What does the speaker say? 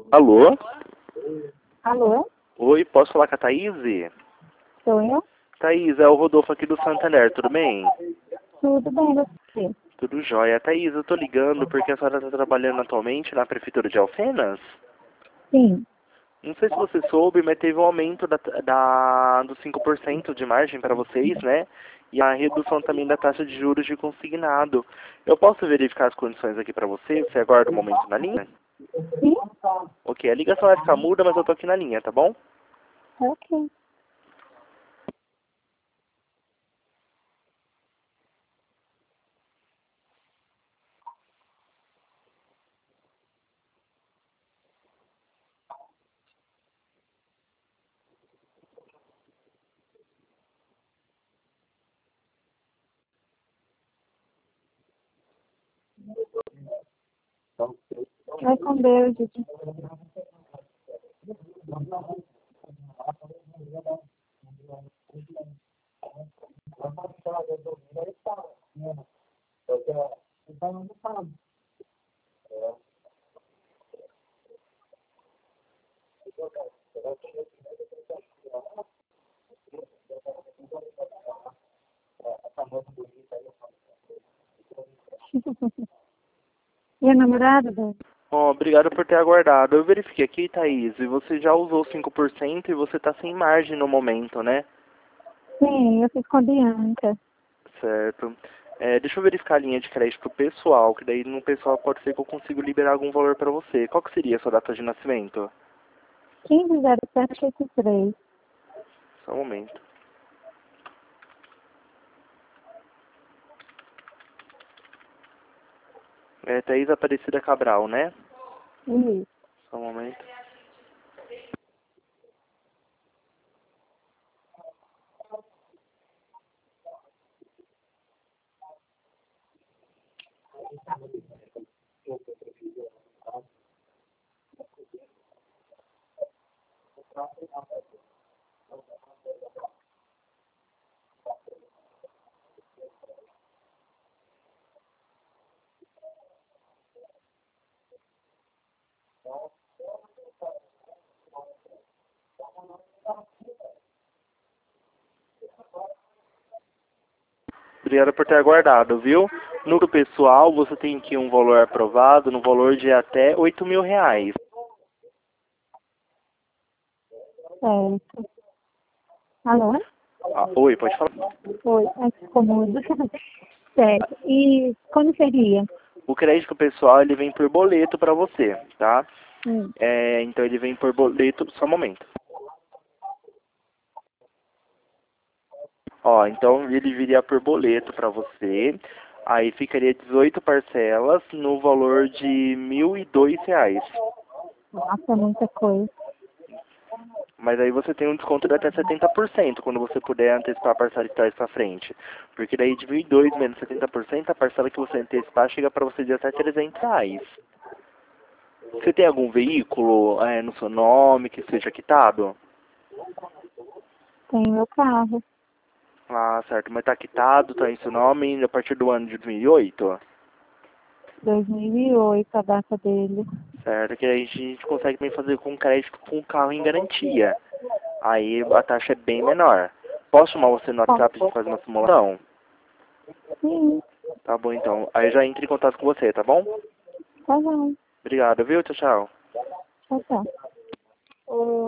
Alô? Alô? Oi, posso falar com a Thaís? Sou eu? Thaís, é o Rodolfo aqui do Santander, tudo bem? Tudo bem, você? Tudo jóia. Thaís, eu tô ligando porque a senhora está trabalhando atualmente na Prefeitura de Alfenas? Sim. Não sei se você soube, mas teve um aumento dos 5% de margem para vocês, né? E a redução também da taxa de juros de consignado. Eu posso verificar as condições aqui para você? Você aguarda um momento na linha? Sim? Ok, a ligação vai ficar muda, mas eu tô aqui na linha, tá bom? Ok. Vai com Deus, gente. E a namorada, velho? Ó, obrigado por ter aguardado. Eu verifiquei aqui, Thaís, e você já usou 5% e você tá sem margem no momento, né? Sim, eu fiz com a Bianca. Certo. Deixa eu verificar a linha de crédito pessoal, que daí no pessoal pode ser que eu consiga liberar algum valor para você. Qual que seria a sua data de nascimento? 150783. Só um momento. É Thaís Aparecida Cabral, né? Isso. Só um momento. Obrigado por ter aguardado, viu? No pessoal, você tem aqui um valor aprovado no valor de até R$ 8.000. Certo. Alô? Ah, oi, pode falar. Oi. Ai, que ficou mudo. Certo. E como seria? O crédito pessoal, ele vem por boleto para você, tá? Hum. Então ele vem por boleto, só um momento. Ó, então ele viria por boleto para você. Aí ficaria 18 parcelas no valor de R$ 1.002. Nossa, muita coisa. Mas aí você tem um desconto de até 70% quando você puder antecipar a parcela de trás para frente. Porque daí de 1.002 menos 70%, a parcela que você antecipar chega para você de até R$ 300. Você tem algum veículo no seu nome que seja quitado? Tem meu carro. Ah, certo. Mas tá quitado, tá em seu nome a partir do ano de 2008? 2008, a data dele. Certo, que aí a gente consegue também fazer com crédito com o carro em garantia. Aí a taxa é bem menor. Posso chamar você no WhatsApp e a gente faz uma simulação? Sim, Tá bom então. Aí eu já entro em contato com você, tá bom? tá bom. Obrigado, viu? Tchau, tchau. Tchau, tchau.